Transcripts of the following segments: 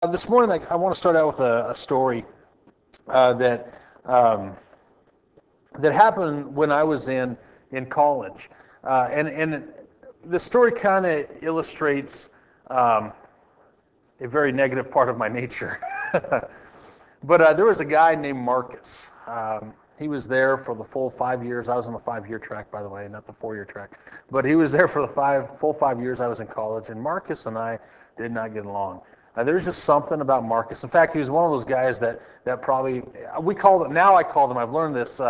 This morning, I want to start out with a story uh, that um, that happened when I was in college, and the story kind of illustrates um, a very negative part of my nature. But there was a guy named Marcus. He was there for the full 5 years. I was on the 5 year track, by the way, not the 4 year track. But he was there for the full 5 years I was in college. And Marcus and I did not get along. There's just something about Marcus. In fact, he was one of those guys that probably we call it now. I call them. I've learned this.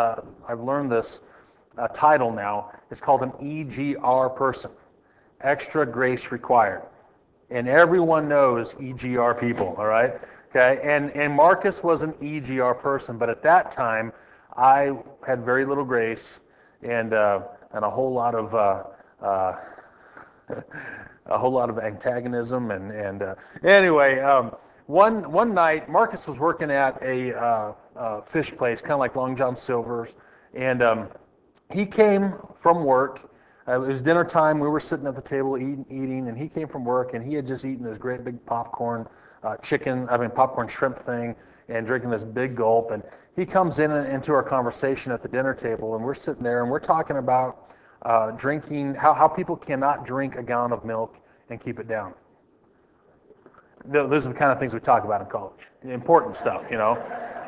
Title now. It's called an EGR person, extra grace required, and everyone knows EGR people, all right? Okay, and Marcus was an EGR person, but at that time, I had very little grace and a whole lot of uh, a whole lot of antagonism and anyway, one night Marcus was working at a fish place, kind of like Long John Silver's, and he came from work. It was dinner time. We were sitting at the table eating, and he came from work, and he had just eaten this great big popcorn popcorn shrimp thing, and drinking this big gulp. And he comes into our conversation at the dinner table, and we're sitting there, and we're talking about drinking, how people cannot drink a gallon of milk and keep it down. Those are the kind of things we talk about in college. Important stuff, you know.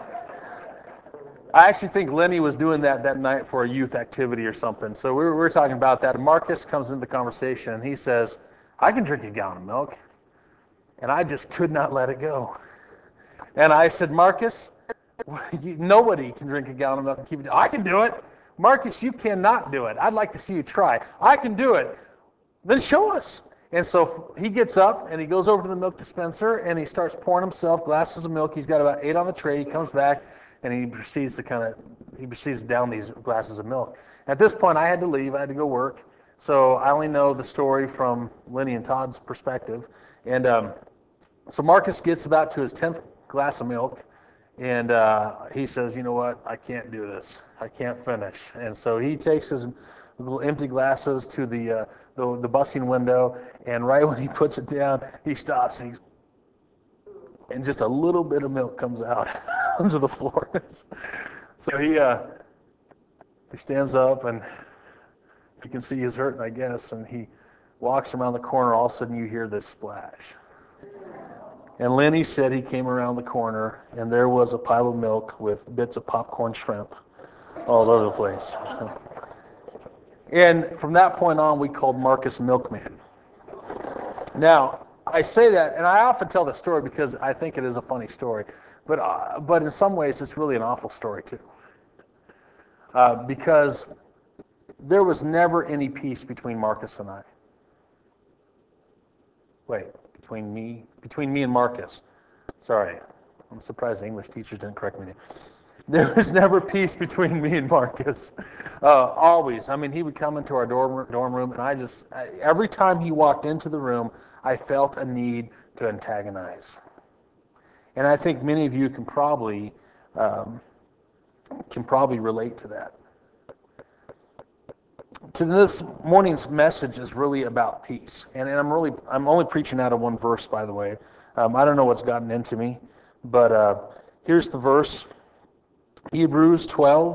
I actually think Lenny was doing that night for a youth activity or something. So we were talking about that. And Marcus comes into the conversation and he says, I can drink a gallon of milk. And I just could not let it go. And I said, Marcus, nobody can drink a gallon of milk and keep it down. I can do it. Marcus, you cannot do it. I'd like to see you try. I can do it. Then show us. And so he gets up and he goes over to the milk dispenser and he starts pouring himself glasses of milk. He's got about 8 on the tray. He comes back and he proceeds to down these glasses of milk. At this point, I had to leave. I had to go work. So I only know the story from Lenny and Todd's perspective. And so Marcus gets about to his 10th glass of milk, and he says, you know what, I can't do this. I can't finish. And so he takes his little empty glasses to the busing window, and right when he puts it down, he stops, and just a little bit of milk comes out onto the floor. So he stands up, and you can see he's hurting, I guess, and he walks around the corner. All of a sudden, you hear this splash. And Lenny said he came around the corner, and there was a pile of milk with bits of popcorn shrimp all over the place. And from that point on, we called Marcus Milkman. Now, I say that, and I often tell this story because I think it is a funny story, but in some ways, it's really an awful story too, because there was never any peace between Marcus and I. Wait, between me and Marcus. Sorry, I'm surprised the English teachers didn't correct me. There was never peace between me and Marcus. Always. I mean, he would come into our dorm room, and every time he walked into the room, I felt a need to antagonize. And I think many of you um, can probably relate to that. To this morning's message is really about peace, and I'm only preaching out of one verse, by the way. I don't know what's gotten into me, but here's the verse. Hebrews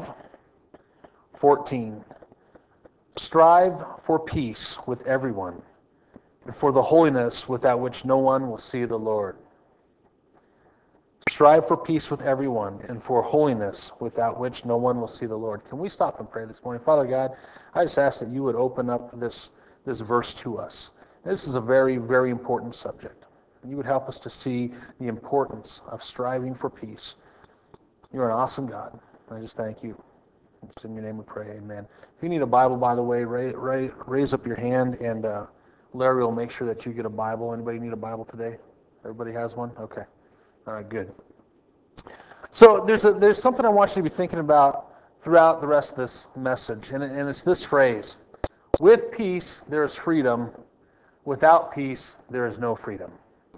12:14. Strive for peace with everyone, and for the holiness without which no one will see the Lord. Strive for peace with everyone, and for holiness without which no one will see the Lord. Can we stop and pray this morning? Father God, I just ask that you would open up this verse to us. This is a very, very important subject. You would help us to see the importance of striving for peace. You're an awesome God. I just thank you. It's in your name we pray, amen. If you need a Bible, by the way, raise up your hand, and Larry will make sure that you get a Bible. Anybody need a Bible today? Everybody has one? Okay. All right, good. So there's something I want you to be thinking about throughout the rest of this message, and it's this phrase. With peace, there is freedom. Without peace, there is no freedom.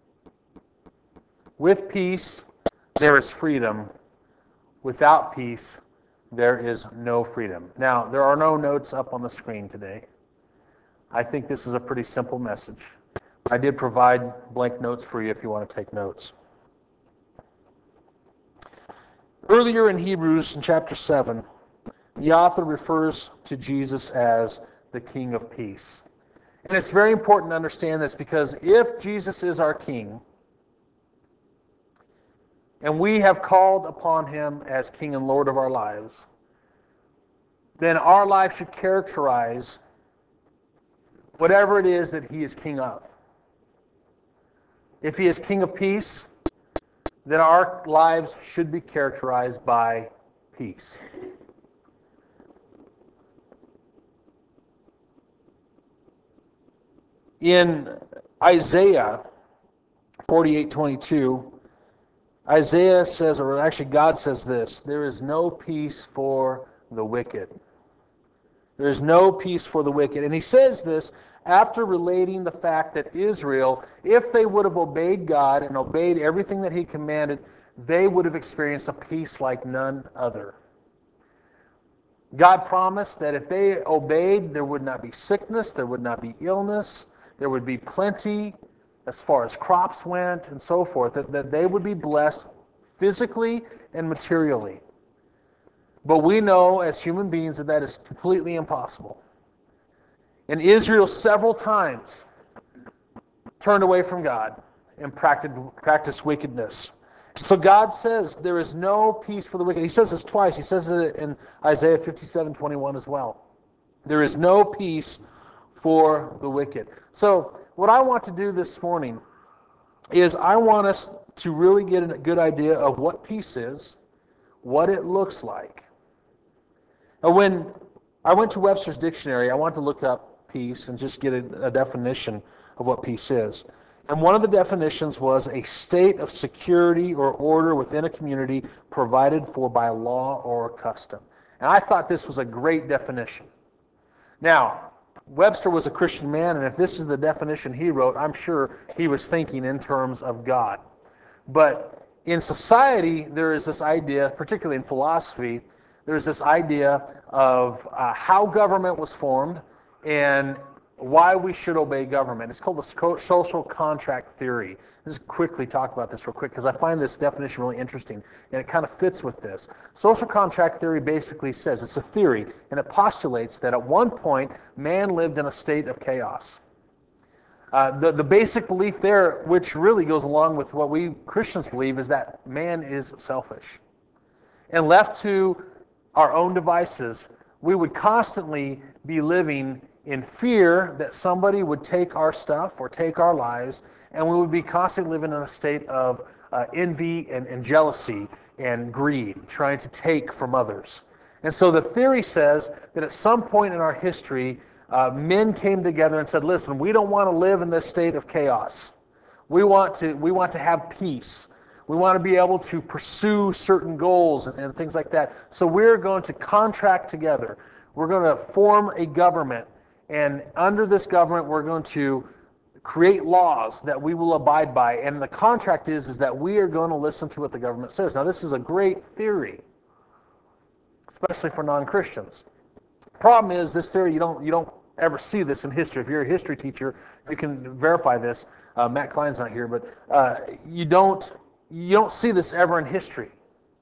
With peace, there is freedom. Without peace, there is no freedom. Now, there are no notes up on the screen today. I think this is a pretty simple message. I did provide blank notes for you if you want to take notes. Earlier in Hebrews, in chapter 7, the author refers to Jesus as the King of Peace. And it's very important to understand this, because if Jesus is our King, and we have called upon him as King and Lord of our lives, then our life should characterize whatever it is that he is King of. If he is King of Peace, then our lives should be characterized by peace. In Isaiah 48:22, Isaiah says, or actually God says this: there is no peace for the wicked. There is no peace for the wicked. And he says this after relating the fact that Israel, if they would have obeyed God and obeyed everything that he commanded, they would have experienced a peace like none other. God promised that if they obeyed, there would not be sickness, there would not be illness, there would be plenty as far as crops went and so forth, that they would be blessed physically and materially. But we know as human beings that that is completely impossible. And Israel several times turned away from God and practiced wickedness. So God says there is no peace for the wicked. He says this twice. He says it in Isaiah 57:21 as well. There is no peace for the wicked. So what I want to do this morning is I want us to really get a good idea of what peace is, what it looks like. Now, when I went to Webster's Dictionary, I wanted to look up peace and just get a definition of what peace is. And one of the definitions was a state of security or order within a community provided for by law or custom. And I thought this was a great definition. Now, Webster was a Christian man, and if this is the definition he wrote, I'm sure he was thinking in terms of God. But in society, there is this idea, particularly in philosophy, there's this idea of how government was formed and why we should obey government. It's called the social contract theory. Let's just quickly talk about this real quick, because I find this definition really interesting, and it kind of fits with this. Social contract theory basically says, it's a theory, and it postulates that at one point, man lived in a state of chaos. The basic belief there, which really goes along with what we Christians believe, is that man is selfish. And left to our own devices, we would constantly be living in fear that somebody would take our stuff or take our lives, and we would be constantly living in a state of envy and jealousy and greed, trying to take from others. And so the theory says that at some point in our history, men came together and said, listen, we don't want to live in this state of chaos. We want to have peace. We want to be able to pursue certain goals and things like that. So we're going to contract together. We're going to form a government. And under this government, we're going to create laws that we will abide by. And the contract is that we are going to listen to what the government says. Now, this is a great theory, especially for non-Christians. Problem is, this theory, you don't ever see this in history. If you're a history teacher, you can verify this. Matt Klein's not here, but you don't see this ever in history.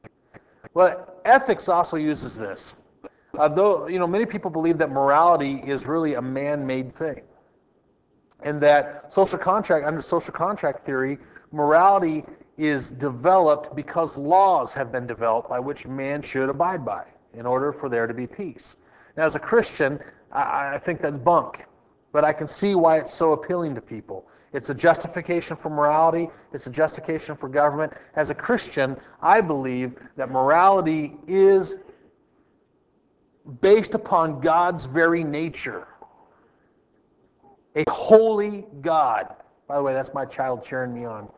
Well, ethics also uses this. Though many people believe that morality is really a man-made thing, and that under social contract theory, morality is developed because laws have been developed by which man should abide by in order for there to be peace. Now, as a Christian, I think that's bunk, but I can see why it's so appealing to people. It's a justification for morality. It's a justification for government. As a Christian, I believe that morality is based upon God's very nature. A holy God. By the way, that's my child cheering me on.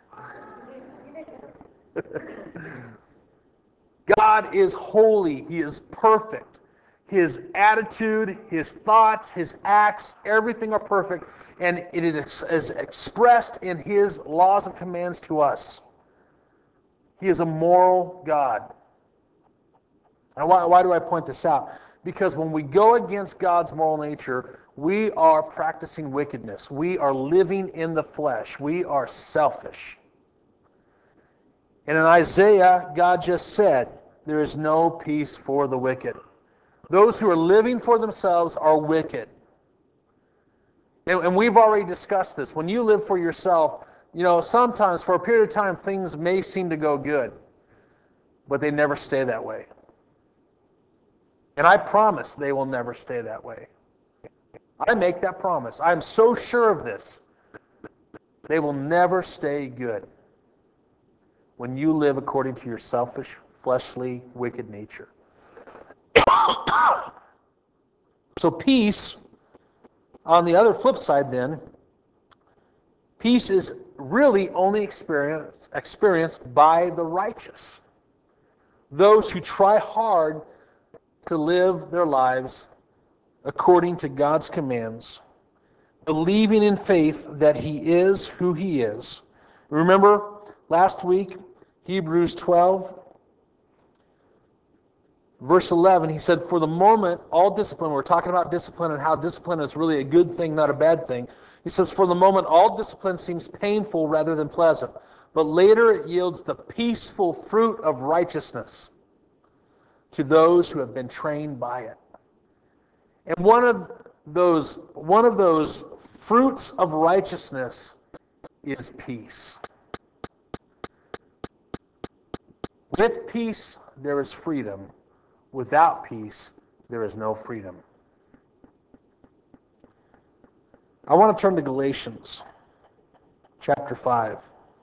God is holy. He is perfect. His attitude, his thoughts, his acts, everything are perfect, and it is expressed in his laws and commands to us. He is a moral God. Now, why do I point this out? Because when we go against God's moral nature, we are practicing wickedness. We are living in the flesh. We are selfish. And in Isaiah, God just said, there is no peace for the wicked. Those who are living for themselves are wicked. And we've already discussed this. When you live for yourself, sometimes for a period of time things may seem to go good, but they never stay that way. And I promise they will never stay that way. I make that promise. I'm so sure of this. They will never stay good when you live according to your selfish, fleshly, wicked nature. So peace, on the other flip side then, peace is really only experienced by the righteous. Those who try hard to live their lives according to God's commands, believing in faith that He is who He is. Remember last week, Hebrews 12, verse 11, he said, for the moment, all discipline, we're talking about discipline and how discipline is really a good thing, not a bad thing. He says, for the moment, all discipline seems painful rather than pleasant, but later it yields the peaceful fruit of righteousness to those who have been trained by it. And one of those fruits of righteousness is peace. With peace, there is freedom. Without peace, there is no freedom. I want to turn to Galatians chapter 5.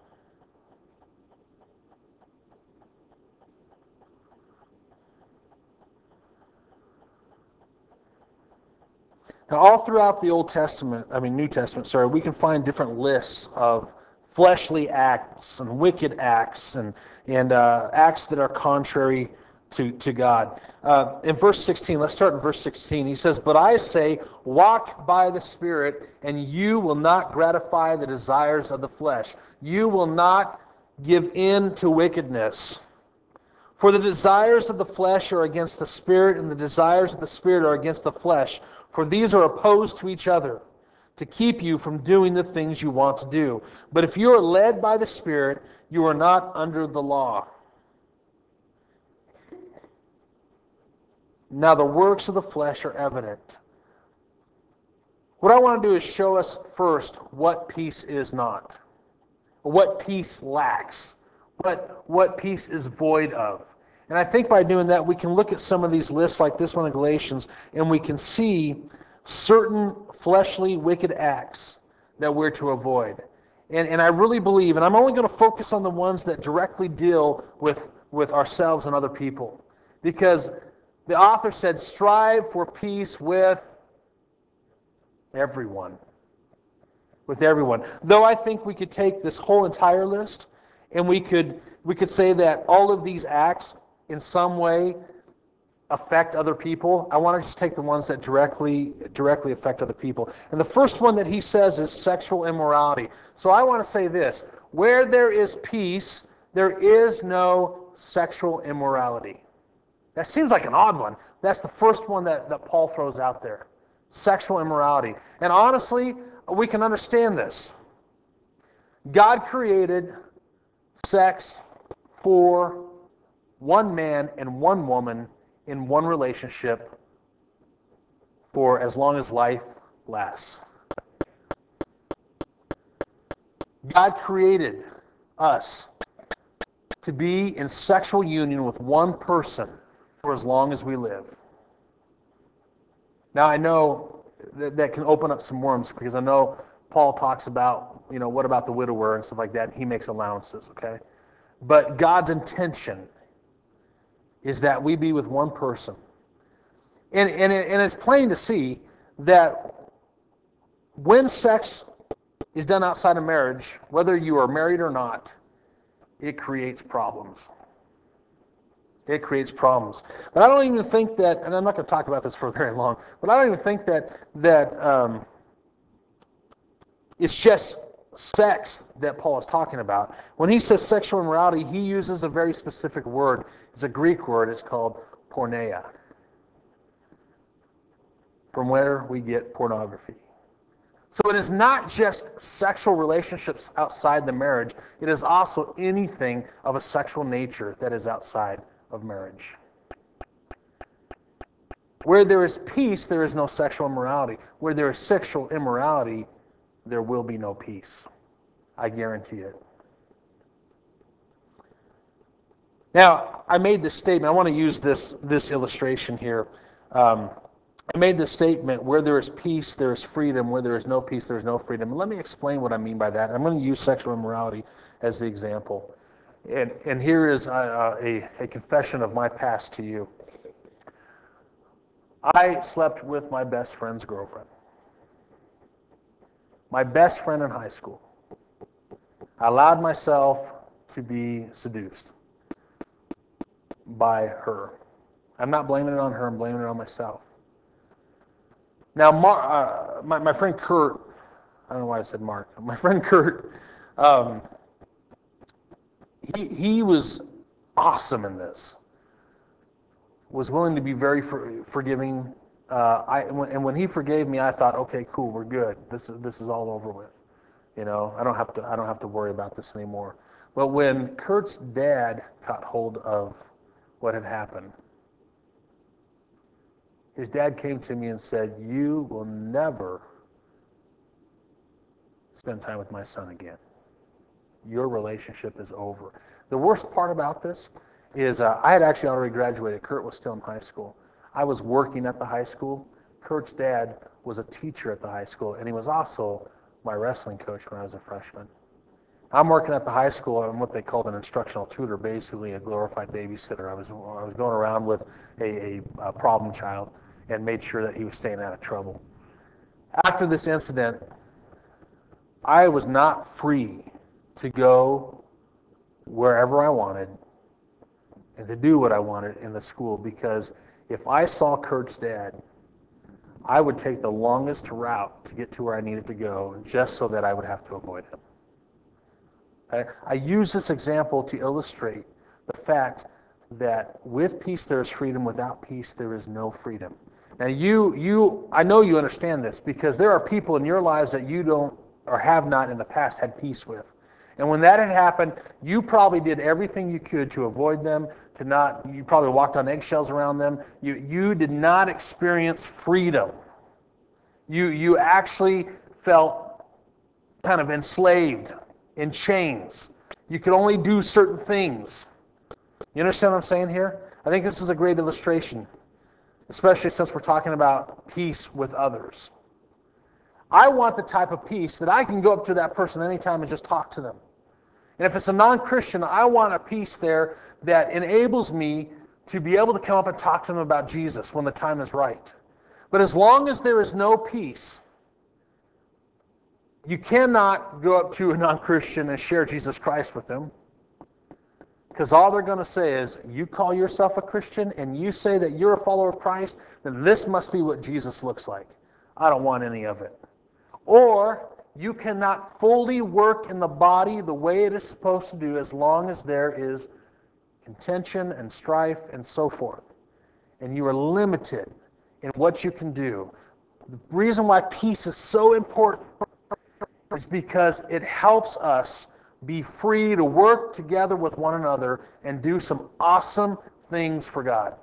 Now, all throughout the New Testament, we can find different lists of fleshly acts and wicked acts and acts that are contrary to God. In verse 16, let's start in verse 16. He says, but I say, walk by the Spirit, and you will not gratify the desires of the flesh. You will not give in to wickedness. For the desires of the flesh are against the Spirit, and the desires of the Spirit are against the flesh. For these are opposed to each other, to keep you from doing the things you want to do. But if you are led by the Spirit, you are not under the law. Now the works of the flesh are evident. What I want to do is show us first what peace is not, what peace lacks, what peace is void of. And I think by doing that, we can look at some of these lists like this one in Galatians, and we can see certain fleshly, wicked acts that we're to avoid. And I really believe, and I'm only going to focus on the ones that directly deal with ourselves and other people. Because the author said, strive for peace with everyone. With everyone. Though I think we could take this whole entire list, and we could say that all of these acts in some way affect other people. I want to just take the ones that directly affect other people. And the first one that he says is sexual immorality. So I want to say this: where there is peace, there is no sexual immorality. That seems like an odd one. That's the first one that Paul throws out there. Sexual immorality. And honestly, we can understand this. God created sex for one man and one woman in one relationship for as long as life lasts. God created us to be in sexual union with one person for as long as we live. Now I know that can open up some worms, because I know Paul talks about, what about the widower and stuff like that. He makes allowances, okay? But God's intention is that we be with one person. And it's plain to see that when sex is done outside of marriage, whether you are married or not, it creates problems. It creates problems. But I don't even think that, and I'm not going to talk about this for very long, but I don't even think that it's just sex that Paul is talking about. When he says sexual immorality, he uses a very specific word. It's a Greek word. It's called porneia, from where we get pornography. So it is not just sexual relationships outside the marriage. It is also anything of a sexual nature that is outside of marriage. Where there is peace, there is no sexual immorality. Where there is sexual immorality, there will be no peace. I guarantee it. Now, I made this statement. I want to use this illustration here. I made this statement, where there is peace, there is freedom. Where there is no peace, there is no freedom. And let me explain what I mean by that. I'm going to use sexual immorality as the example. And here is a confession of my past to you. I slept with my best friend's girlfriend. My best friend in high school. I allowed myself to be seduced by her. I'm not blaming it on her, I'm blaming it on myself. Now, my friend Kurt, I don't know why I said Mark, my friend Kurt, he was awesome in this, was willing to be very forgiving. And when he forgave me, I thought, okay, cool, we're good. This is all over with. You know, I don't have to worry about this anymore. But when Kurt's dad caught hold of what had happened, his dad came to me and said, "You will never spend time with my son again. Your relationship is over." The worst part about this is I had actually already graduated. Kurt was still in high school. I was working at the high school. Kurt's dad was a teacher at the high school, and he was also my wrestling coach when I was a freshman. I'm working at the high school. I'm what they called an instructional tutor, basically a glorified babysitter. I was going around with a problem child and made sure that he was staying out of trouble. After this incident, I was not free to go wherever I wanted and to do what I wanted in the school, because if I saw Kurt's dad, I would take the longest route to get to where I needed to go just so that I would have to avoid him. I use this example to illustrate the fact that with peace there is freedom, without peace there is no freedom. Now I know you understand this, because there are people in your lives that you don't or have not in the past had peace with. And when that had happened, you probably did everything you could to avoid them, you probably walked on eggshells around them. You did not experience freedom. You actually felt kind of enslaved, in chains. You could only do certain things. You understand what I'm saying here? I think this is a great illustration, especially since we're talking about peace with others. I want the type of peace that I can go up to that person anytime and just talk to them. And if it's a non-Christian, I want a peace there that enables me to be able to come up and talk to them about Jesus when the time is right. But as long as there is no peace, you cannot go up to a non-Christian and share Jesus Christ with them, because all they're going to say is, you call yourself a Christian and you say that you're a follower of Christ, then this must be what Jesus looks like. I don't want any of it. Or you cannot fully work in the body the way it is supposed to do as long as there is contention and strife and so forth. And you are limited in what you can do. The reason why peace is so important is because it helps us be free to work together with one another and do some awesome things for God.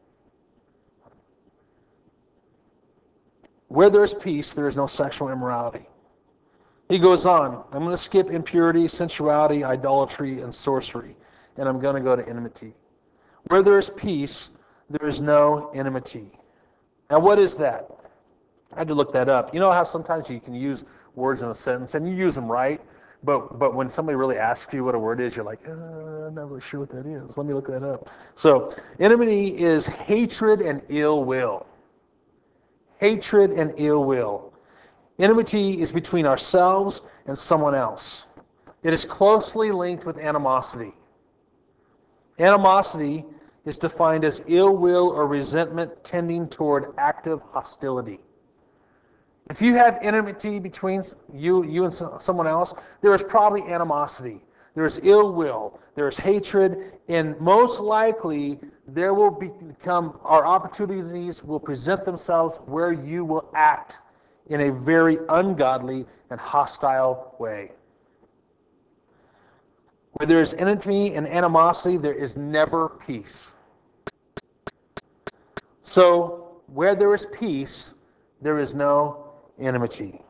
Where there is peace, there is no sexual immorality. He goes on. I'm going to skip impurity, sensuality, idolatry, and sorcery, and I'm going to go to enmity. Where there is peace, there is no enmity. Now, what is that? I had to look that up. You know how sometimes you can use words in a sentence, and you use them right, but when somebody really asks you what a word is, you're like, I'm not really sure what that is. Let me look that up. So, enmity is hatred and ill will. Hatred and ill will. Enmity is between ourselves and someone else. It is closely linked with animosity. Animosity is defined as ill will or resentment tending toward active hostility. If you have enmity between you and someone else, there is probably animosity. There is ill will. There is hatred. And most likely, there will become, our opportunities will present themselves where you will act in a very ungodly and hostile way. Where there is enmity and animosity, there is never peace. So, where there is peace, there is no enmity.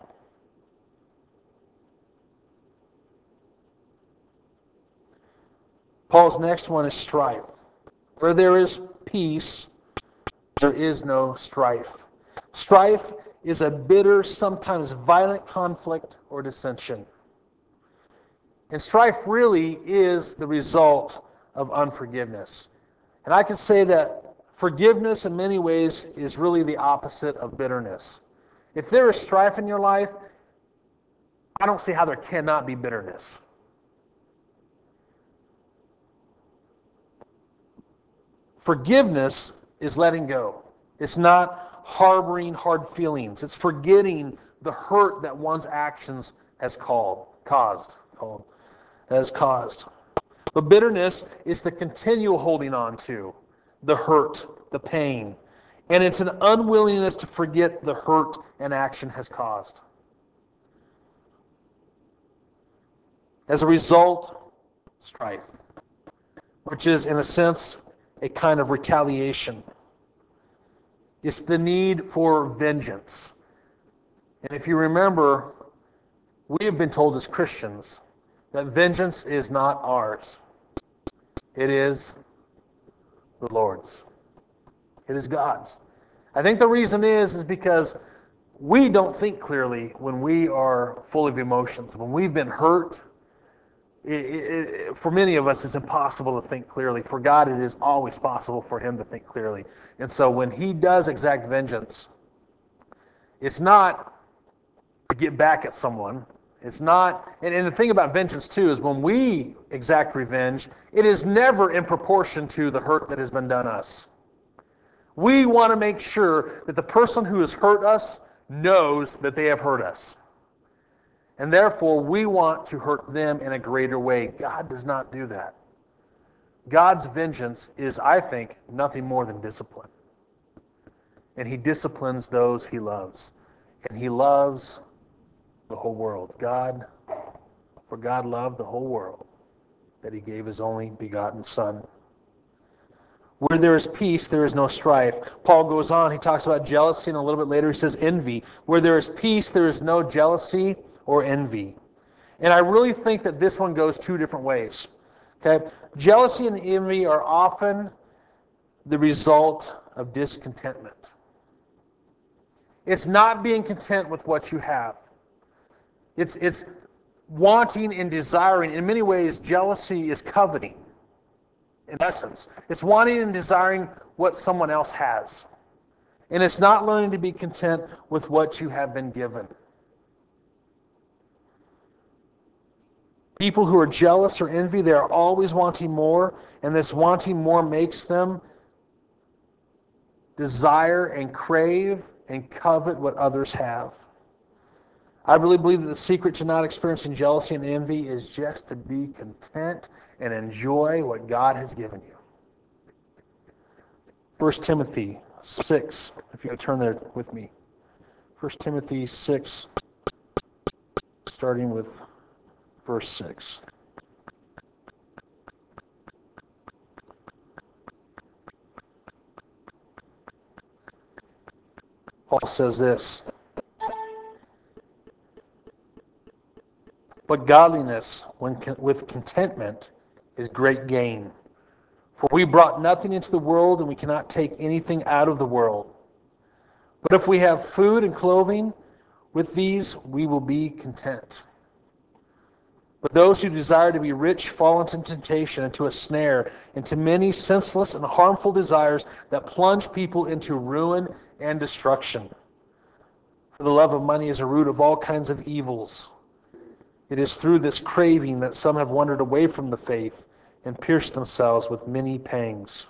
Paul's next one is strife. Where there is peace, there is no strife. Strife is a bitter, sometimes violent conflict or dissension. And strife really is the result of unforgiveness. And I can say that forgiveness in many ways is really the opposite of bitterness. If there is strife in your life, I don't see how there cannot be bitterness. Forgiveness is letting go. It's not harboring hard feelings. It's forgetting the hurt that one's actions has caused. But bitterness is the continual holding on to the hurt, the pain, and it's an unwillingness to forget the hurt an action has caused. As a result, strife, which is in a sense a kind of retaliation. It's the need for vengeance. And if you remember, we have been told as Christians that vengeance is not ours. It is the Lord's. It is God's. I think the reason is because we don't think clearly when we are full of emotions. When we've been hurt, for many of us, it's impossible to think clearly. For God, it is always possible for Him to think clearly. And so when He does exact vengeance, it's not to get back at someone. It's not, and the thing about vengeance too is when we exact revenge, it is never in proportion to the hurt that has been done us. We want to make sure that the person who has hurt us knows that they have hurt us. And therefore, we want to hurt them in a greater way. God does not do that. God's vengeance is, I think, nothing more than discipline. And He disciplines those He loves. And He loves the whole world. For God loved the whole world, that He gave His only begotten Son. Where there is peace, there is no strife. Paul goes on, he talks about jealousy, and a little bit later he says envy. Where there is peace, there is no jealousy or envy. And I really think that this one goes two different ways. Okay? Jealousy and envy are often the result of discontentment. It's not being content with what you have. It's wanting and desiring. In many ways, jealousy is coveting. In essence, it's wanting and desiring what someone else has. And it's not learning to be content with what you have been given. People who are jealous or envy, they are always wanting more, and this wanting more makes them desire and crave and covet what others have. I really believe that the secret to not experiencing jealousy and envy is just to be content and enjoy what God has given you. 1 Timothy 6, if you could turn there with me. 1 Timothy 6, starting with verse 6. Paul says this, but godliness with contentment is great gain. For we brought nothing into the world, and we cannot take anything out of the world. But if we have food and clothing, with these we will be content. But those who desire to be rich fall into temptation, into a snare, into many senseless and harmful desires that plunge people into ruin and destruction. For the love of money is a root of all kinds of evils. It is through this craving that some have wandered away from the faith and pierced themselves with many pangs.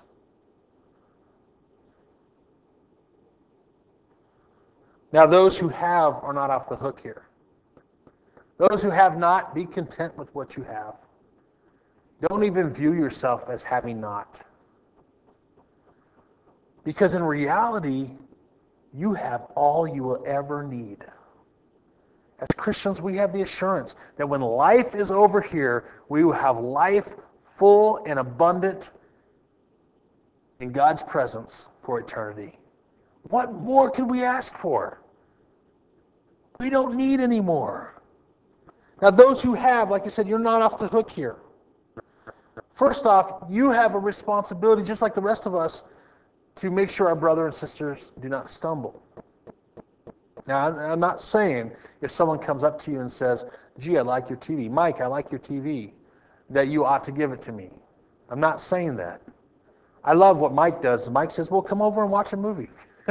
Now those who have are not off the hook here. Those who have not, be content with what you have. Don't even view yourself as having not. Because in reality, you have all you will ever need. As Christians, we have the assurance that when life is over here, we will have life full and abundant in God's presence for eternity. What more can we ask for? We don't need any more. Now, those who have, like I said, you're not off the hook here. First off, you have a responsibility, just like the rest of us, to make sure our brothers and sisters do not stumble. Now, I'm not saying if someone comes up to you and says, gee, I like your TV. Mike, I like your TV, that you ought to give it to me. I'm not saying that. I love what Mike does. Mike says, well, come over and watch a movie.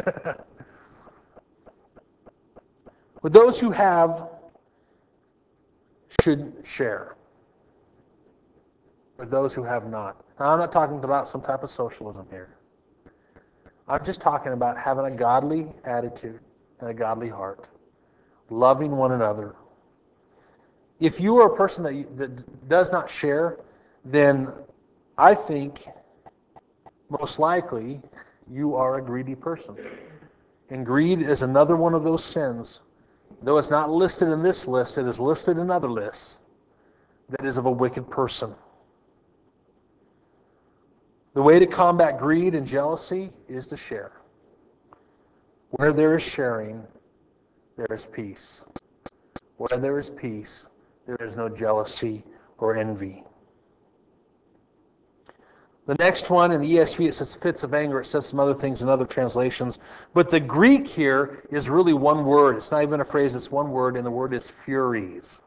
But those who have should share. But those who have not. Now, I'm not talking about some type of socialism here. I'm just talking about having a godly attitude and a godly heart, loving one another. If you are a person that does not share, then I think most likely you are a greedy person. And greed is another one of those sins. Though it's not listed in this list, it is listed in other lists that is of a wicked person. The way to combat greed and jealousy is to share. Where there is sharing, there is peace. Where there is peace, there is no jealousy or envy. The next one in the ESV, it says fits of anger. It says some other things in other translations. But the Greek here is really one word. It's not even a phrase, it's one word, and the word is furies.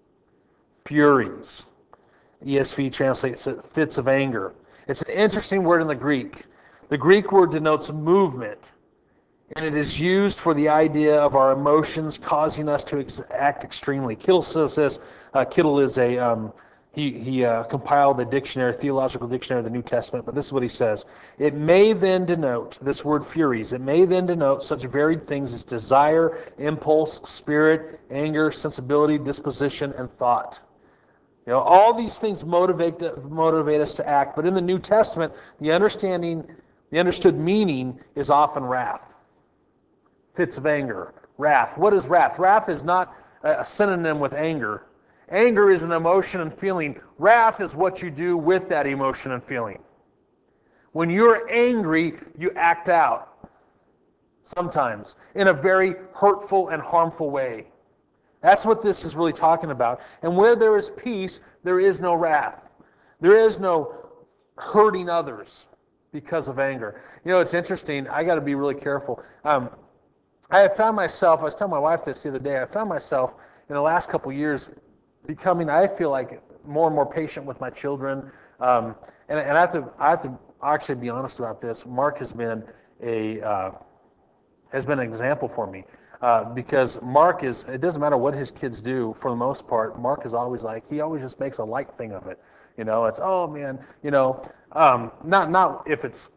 Furies. ESV translates it fits of anger. It's an interesting word in the Greek. The Greek word denotes movement, and it is used for the idea of our emotions causing us to act extremely. Kittle says this. Kittle is he compiled a dictionary, theological dictionary of the New Testament, but this is what he says. It may then denote, this word furies, it may then denote such varied things as desire, impulse, spirit, anger, sensibility, disposition, and thought. You know, all these things motivate us to act, but in the New Testament, the understood meaning is often wrath. Fits of anger, wrath. What is wrath? Wrath is not a synonym with anger. Anger is an emotion and feeling. Wrath is what you do with that emotion and feeling. When you're angry, you act out. Sometimes in a very hurtful and harmful way. That's what this is really talking about. And where there is peace, there is no wrath. There is no hurting others because of anger. You know, it's interesting. I got to be really careful. I have found myself, I was telling my wife this the other day, I found myself in the last couple of years becoming, I feel like, more and more patient with my children. And I have to actually be honest about this. Mark has been an example for me. Because Mark it doesn't matter what his kids do, for the most part, Mark is always he always just makes a light thing of it. You know, it's, oh man, you know, not if it's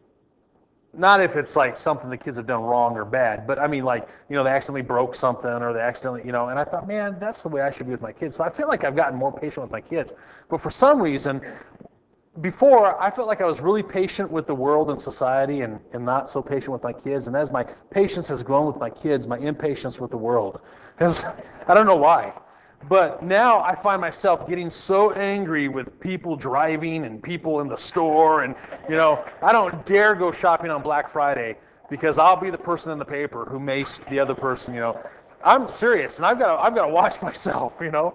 like something the kids have done wrong or bad, but I mean, like, you know, they accidentally broke something or they accidentally, you know, and I thought, man, that's the way I should be with my kids. So I feel like I've gotten more patient with my kids. But for some reason, before, I felt like I was really patient with the world and society and not so patient with my kids. And as my patience has grown with my kids, my impatience with the world has, I don't know why. But now I find myself getting so angry with people driving and people in the store. And, you know, I don't dare go shopping on Black Friday because I'll be the person in the paper who maced the other person, you know. I'm serious, and I've got to watch myself, you know.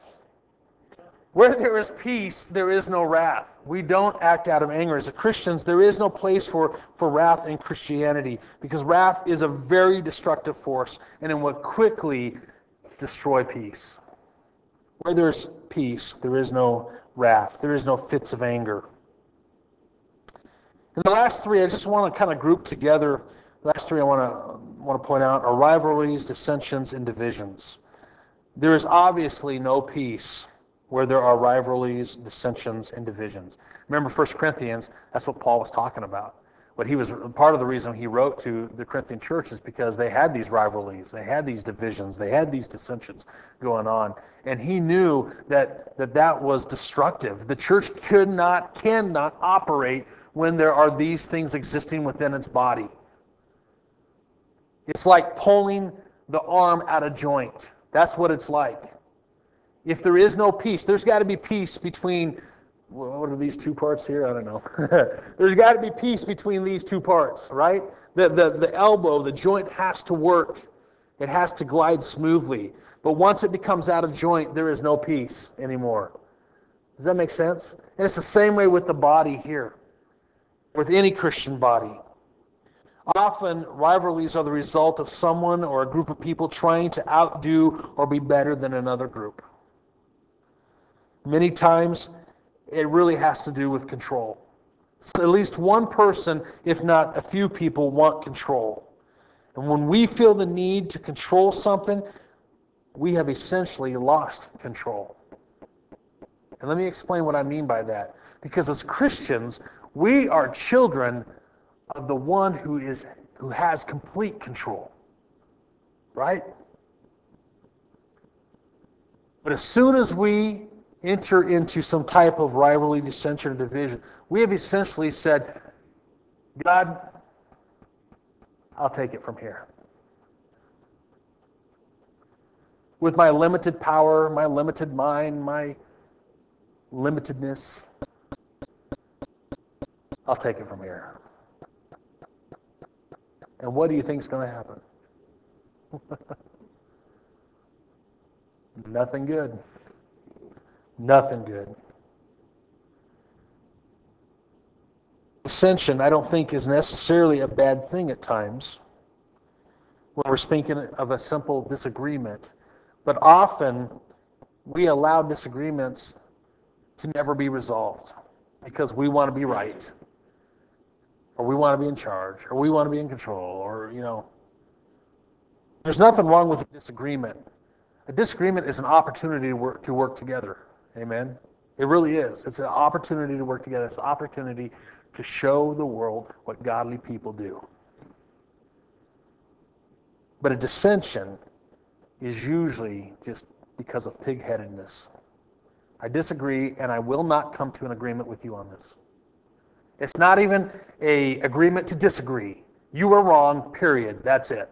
Where there is peace, there is no wrath. We don't act out of anger. As Christians, there is no place for wrath in Christianity because wrath is a very destructive force and it will quickly destroy peace. Where there's peace, there is no wrath. There is no fits of anger. And the last three, I just want to kind of group together. The last three I want to point out are rivalries, dissensions, and divisions. There is obviously no peace where there are rivalries, dissensions, and divisions. Remember 1 Corinthians, that's what Paul was talking about. But part of the reason he wrote to the Corinthian church is because they had these rivalries, they had these divisions, they had these dissensions going on. And he knew that was destructive. The church cannot operate when there are these things existing within its body. It's like pulling the arm out of joint. That's what it's like. If there is no peace, there's got to be peace between, what are these two parts here? I don't know. There's got to be peace between these two parts, right? The elbow, the joint has to work. It has to glide smoothly. But once it becomes out of joint, there is no peace anymore. Does that make sense? And it's the same way with the body here, with any Christian body. Often, rivalries are the result of someone or a group of people trying to outdo or be better than another group. Many times, it really has to do with control. So at least one person, if not a few people, want control. And when we feel the need to control something, we have essentially lost control. And let me explain what I mean by that. Because as Christians, we are children of the one who has complete control. Right? But as soon as we enter into some type of rivalry, dissension, or division, we have essentially said, God, I'll take it from here. With my limited power, my limited mind, my limitedness, I'll take it from here. And what do you think is going to happen? Nothing good. Nothing good. Dissension, I don't think, is necessarily a bad thing at times when we're speaking of a simple disagreement. But often, we allow disagreements to never be resolved because we want to be right, or we want to be in charge, or we want to be in control, or, There's nothing wrong with a disagreement. A disagreement is an opportunity to work together. Amen? It really is. It's an opportunity to work together. It's an opportunity to show the world what godly people do. But a dissension is usually just because of pig-headedness. I disagree, and I will not come to an agreement with you on this. It's not even an agreement to disagree. You are wrong, period. That's it.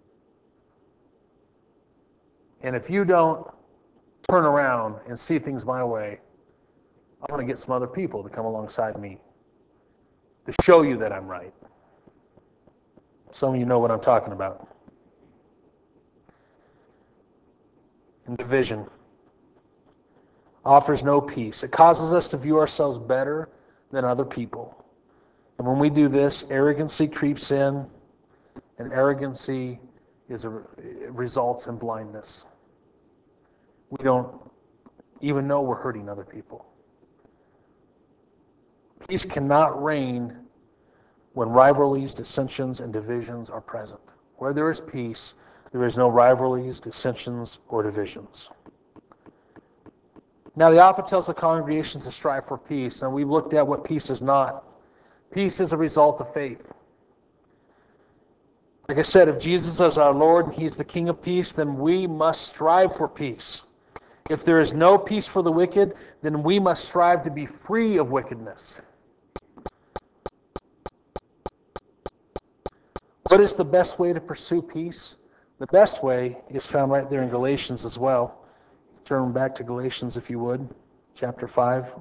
And if you don't turn around and see things my way, I'm going to get some other people to come alongside me to show you that I'm right. Some of you know what I'm talking about. And division offers no peace. It causes us to view ourselves better than other people. And when we do this, arrogancy creeps in, and arrogancy results in blindness. We don't even know we're hurting other people. Peace cannot reign when rivalries, dissensions, and divisions are present. Where there is peace, there is no rivalries, dissensions, or divisions. Now, the author tells the congregation to strive for peace, and we've looked at what peace is not. Peace is a result of faith. Like I said, if Jesus is our Lord and He's the King of peace, then we must strive for peace. If there is no peace for the wicked, then we must strive to be free of wickedness. What is the best way to pursue peace? The best way is found right there in Galatians as well. Turn back to Galatians if you would, chapter 5.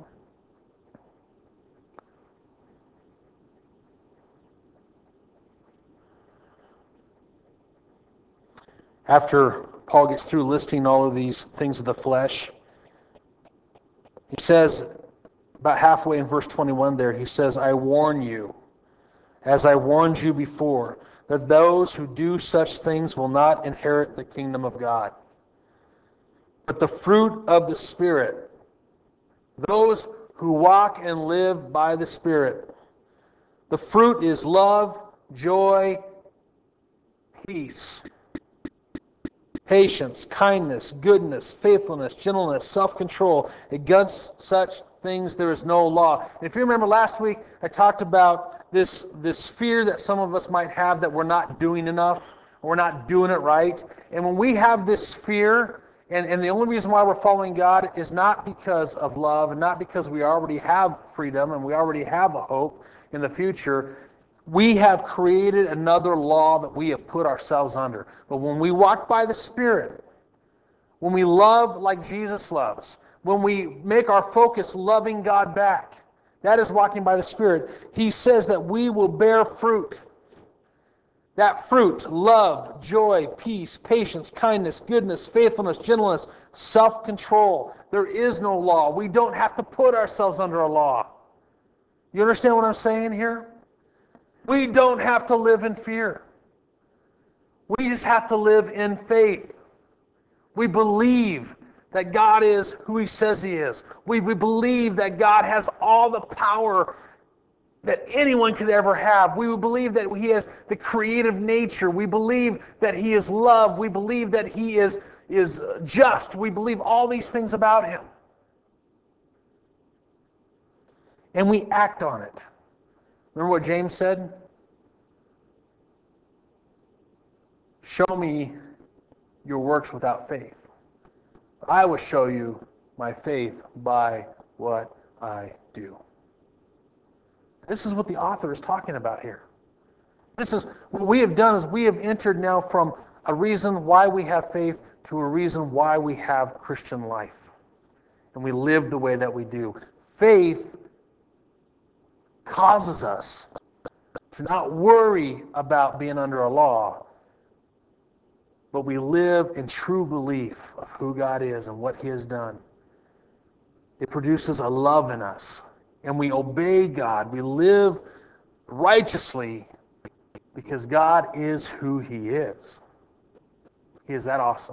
After Paul gets through listing all of these things of the flesh, he says, about halfway in verse 21 there, he says, I warn you, as I warned you before, that those who do such things will not inherit the kingdom of God. But the fruit of the Spirit, those who walk and live by the Spirit, the fruit is love, joy, peace, patience, kindness, goodness, faithfulness, gentleness, self-control. Against such things there is no law. And if you remember last week, I talked about this fear that some of us might have that we're not doing enough, or we're not doing it right. And when we have this fear, and the only reason why we're following God is not because of love, and not because we already have freedom and we already have a hope in the future. We have created another law that we have put ourselves under. But when we walk by the Spirit, when we love like Jesus loves, when we make our focus loving God back, that is walking by the Spirit. He says that we will bear fruit. That fruit, love, joy, peace, patience, kindness, goodness, faithfulness, gentleness, self-control. There is no law. We don't have to put ourselves under a law. You understand what I'm saying here? We don't have to live in fear. We just have to live in faith. We believe that God is who He says He is. We believe that God has all the power that anyone could ever have. We believe that He has the creative nature. We believe that He is love. We believe that He is just. We believe all these things about Him. And we act on it. Remember what James said? Show me your works without faith. I will show you my faith by what I do. This is what the author is talking about here. This is what we have done is we have entered now from a reason why we have faith to a reason why we have Christian life. And we live the way that we do. Faith causes us to not worry about being under a law, but we live in true belief of who God is and what He has done. It produces a love in us, and we obey God. We live righteously because God is who He is. He is that awesome.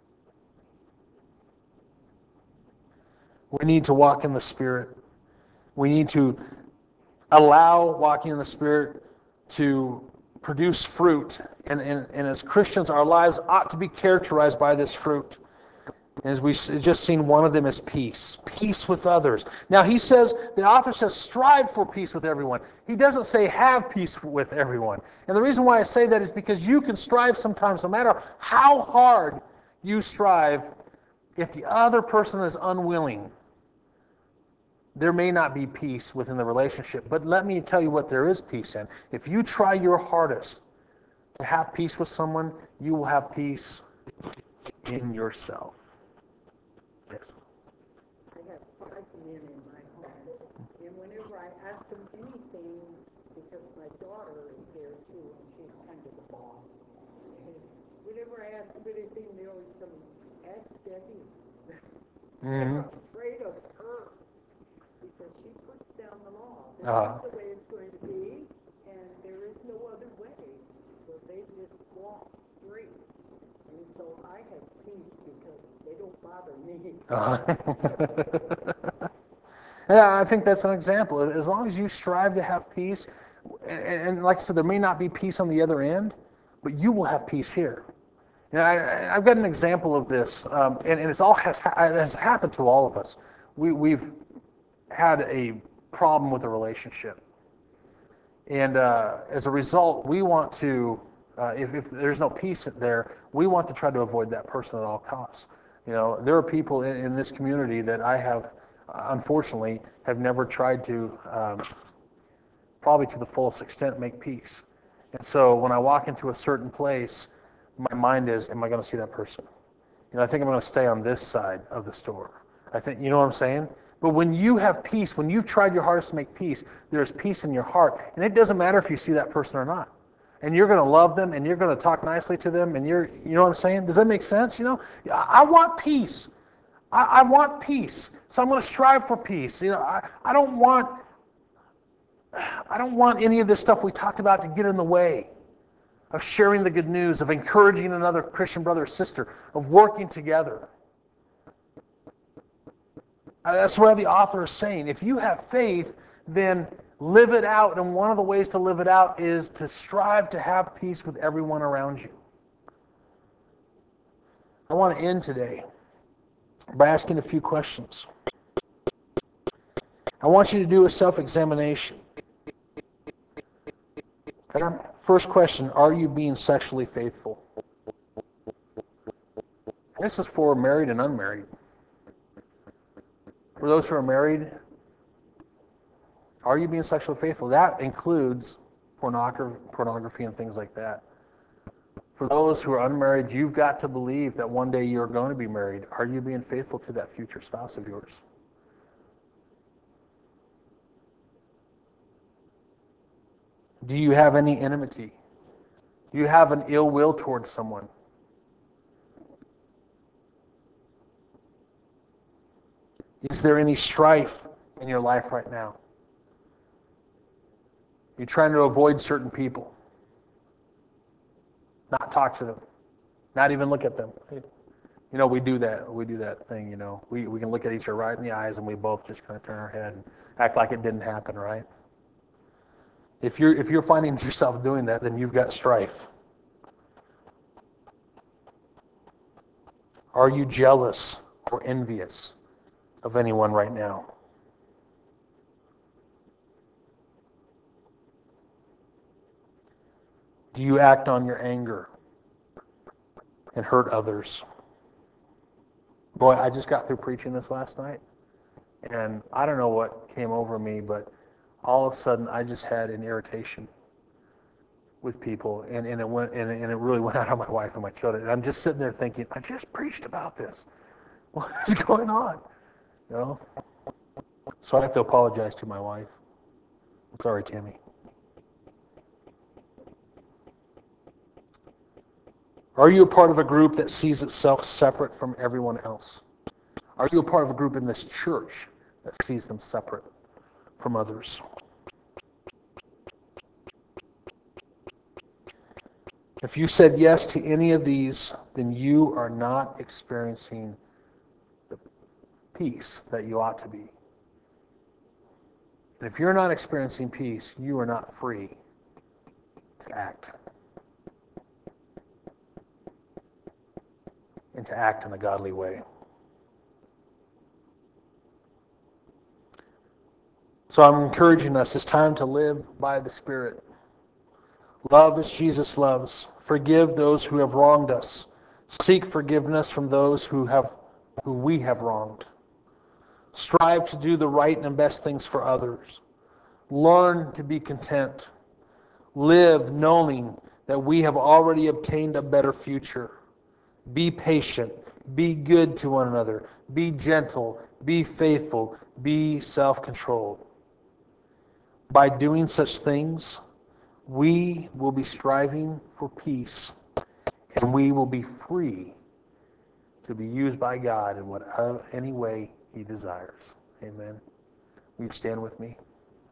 We need to walk in the Spirit. We need to allow walking in the Spirit to produce fruit. And as Christians, our lives ought to be characterized by this fruit. And as we've just seen, one of them is peace. Peace with others. Now he says, the author says, strive for peace with everyone. He doesn't say have peace with everyone. And the reason why I say that is because you can strive sometimes, no matter how hard you strive, if the other person is unwilling, there may not be peace within the relationship. But let me tell you what there is peace in. If you try your hardest to have peace with someone, you will have peace in yourself. Yes. I have 5 men in my home, and whenever I ask them anything, because my daughter is there too, and she's kind of the boss, and whenever I ask them anything, they always tell me, ask Debbie. They're afraid of her, because she puts down the law. This is the way it's going to be, and there is no other way. So they just walk straight. And so I have peace because they don't bother me. Yeah, I think that's an example. As long as you strive to have peace, and like I said, there may not be peace on the other end, but you will have peace here. You know, I've got an example of this, and it has happened to all of us. We've had a problem with a relationship, and as a result, we want to, if there's no peace there, we want to try to avoid that person at all costs. You know, there are people in this community that I have, unfortunately, have never tried to, probably to the fullest extent, make peace. And so when I walk into a certain place, my mind is, am I going to see that person? You know, I think I'm going to stay on this side of the store. I think, you know what I'm saying? But when you have peace, when you've tried your hardest to make peace, there's peace in your heart. And it doesn't matter if you see that person or not. And you're going to love them, and you're going to talk nicely to them, and you know what I'm saying? Does that make sense? You know, I want peace. I want peace. So I'm going to strive for peace. You know, I don't want any of this stuff we talked about to get in the way of sharing the good news, of encouraging another Christian brother or sister, of working together. That's where the author is saying, if you have faith, then live it out. And one of the ways to live it out is to strive to have peace with everyone around you. I want to end today by asking a few questions. I want you to do a self-examination. First question, are you being sexually faithful? This is for married and unmarried. For those who are married, are you being sexually faithful? That includes pornography and things like that. For those who are unmarried, you've got to believe that one day you're going to be married. Are you being faithful to that future spouse of yours? Do you have any enmity? Do you have an ill will towards someone? Is there any strife in your life right now? You're trying to avoid certain people. Not talk to them. Not even look at them. You know, we do that. We do that thing, you know. We can look at each other right in the eyes and we both just kind of turn our head and act like it didn't happen, right? If you're finding yourself doing that, then you've got strife. Are you jealous or envious of anyone right now? Do you act on your anger and hurt others? Boy, I just got through preaching this last night, and I don't know what came over me, but all of a sudden I just had an irritation with people, and it really went out on my wife and my children. And I'm just sitting there thinking, I just preached about this. What is going on? You know? So I have to apologize to my wife. I'm sorry, Tammy. Are you a part of a group that sees itself separate from everyone else? Are you a part of a group in this church that sees them separate from others? If you said yes to any of these, then you are not experiencing the peace that you ought to be. And if you're not experiencing peace, you are not free to act. And to act in a godly way. So I'm encouraging us, it's time to live by the Spirit. Love as Jesus loves. Forgive those who have wronged us. Seek forgiveness from those who we have wronged. Strive to do the right and best things for others. Learn to be content. Live knowing that we have already obtained a better future. Be patient. Be good to one another. Be gentle. Be faithful. Be self-controlled. By doing such things, we will be striving for peace, and we will be free to be used by God in whatever any way He desires. Amen. Will you stand with me?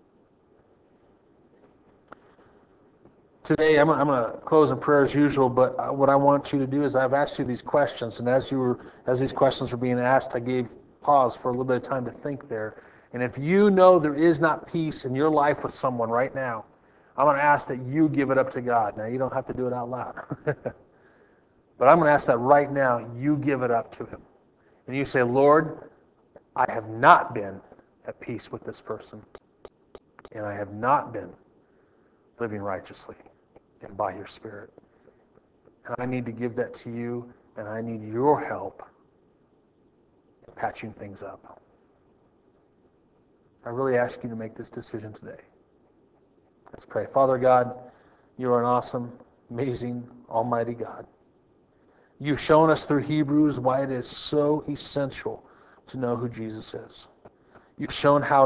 Today, I'm going to close in prayer as usual, but what I want you to do is I've asked you these questions, and as these questions were being asked, I gave pause for a little bit of time to think there. And if you know there is not peace in your life with someone right now, I'm going to ask that you give it up to God. Now, you don't have to do it out loud. But I'm going to ask that right now you give it up to Him. And you say, Lord, I have not been at peace with this person, and I have not been living righteously and by your Spirit. And I need to give that to you, and I need your help in patching things up. I really ask you to make this decision today. Let's pray. Father God, you are an awesome, amazing, almighty God. You've shown us through Hebrews why it is so essential to know who Jesus is. You've shown how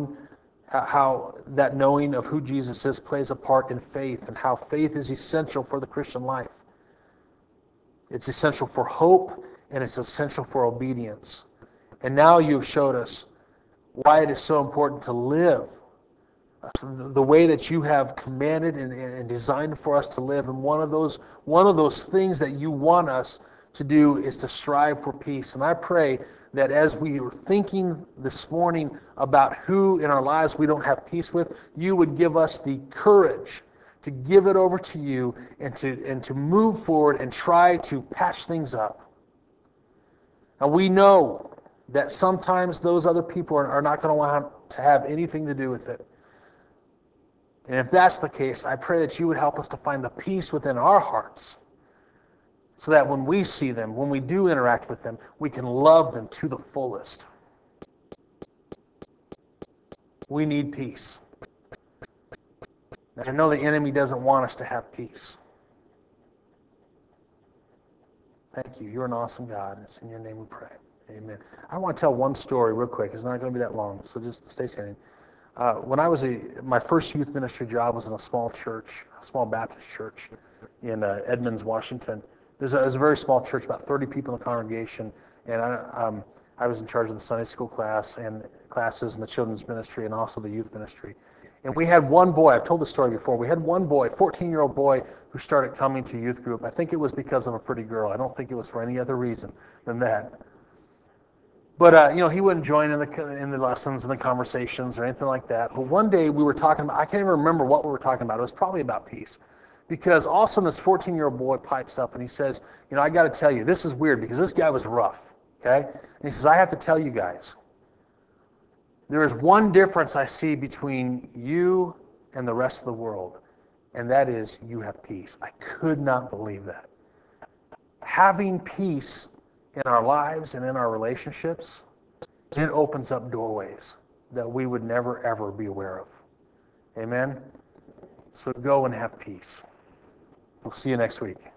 that knowing of who Jesus is plays a part in faith, and how faith is essential for the Christian life. It's essential for hope, and it's essential for obedience. And now you've showed us why it is so important to live the way that you have commanded and designed for us to live. And one of those things that you want us to do is to strive for peace. And I pray that as we are thinking this morning about who in our lives we don't have peace with, you would give us the courage to give it over to you and to move forward and try to patch things up. Now we know that sometimes those other people are not going to want to have anything to do with it. And if that's the case, I pray that you would help us to find the peace within our hearts so that when we see them, when we do interact with them, we can love them to the fullest. We need peace. And I know the enemy doesn't want us to have peace. Thank you. You're an awesome God. It's in your name we pray. Amen. I want to tell one story real quick. It's not going to be that long, so just stay standing. When I was my first youth ministry job was in a small church, a small Baptist church in Edmonds, Washington. It was a very small church, about 30 people in the congregation, and I was in charge of the Sunday school classes and the children's ministry and also the youth ministry. And we had one boy, I've told this story before, we had one boy, 14-year-old boy, who started coming to youth group. I think it was because of a pretty girl. I don't think it was for any other reason than that. But, he wouldn't join in the lessons and the conversations or anything like that. But one day we were talking about, I can't even remember what we were talking about. It was probably about peace. Because all of a sudden this 14-year-old boy pipes up and he says, I got to tell you, this is weird because this guy was rough, okay? And he says, I have to tell you guys, there is one difference I see between you and the rest of the world, and that is you have peace. I could not believe that. Having peace in our lives and in our relationships, it opens up doorways that we would never, ever be aware of. Amen? So go and have peace. We'll see you next week.